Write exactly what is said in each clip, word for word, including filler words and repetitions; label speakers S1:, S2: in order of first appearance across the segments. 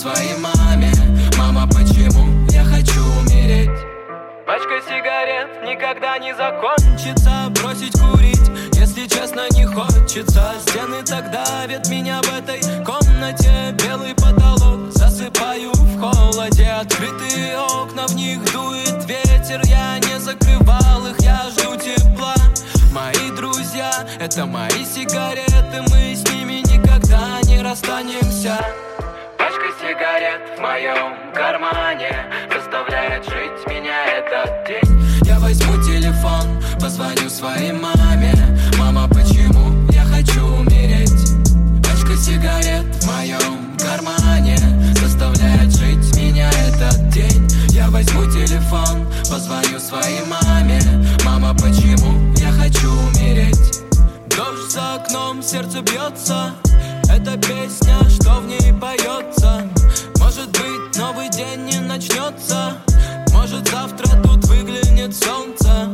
S1: своей маме: мама, почему я хочу умереть?
S2: Пачка сигарет никогда не закончится. Бросить курить, если честно, не хочется. Стены так давят меня в этой комнате. Белый потолок, засыпаю в холоде. Открытые окна, в них дует ветер. Я не закрывал их, я жду тепла. Мои друзья — это мои сигареты. Мы с ними никогда не расстанемся. Пачка сигарет в моем кармане заставляет жить меня этот день.
S1: Я возьму телефон, позвоню своей маме: мама, почему я хочу умереть? Пачка сигарет в моем кармане заставляет жить меня этот день. Я возьму телефон, позвоню своей маме: мама, почему я хочу умереть?
S2: Дождь за окном, сердце бьется. Это песня, что в ней поется. Может быть, новый день не начнется. Может, завтра тут выглянет солнце.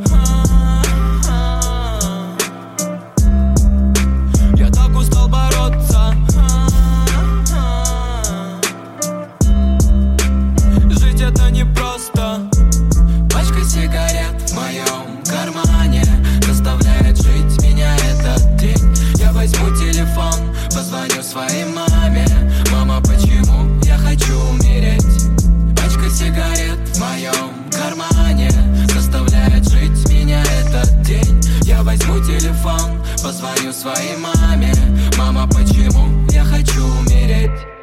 S2: Я так устал бороться. Жить это непросто.
S1: Пачка сигарет в моем кармане заставляет жить меня этот день. Я возьму телефон, позвоню своей маме: мама, почему я хочу умереть? Пачка сигарет в моем кармане заставляет жить меня этот день. Я возьму телефон, позвоню своей маме: мама, почему я хочу умереть?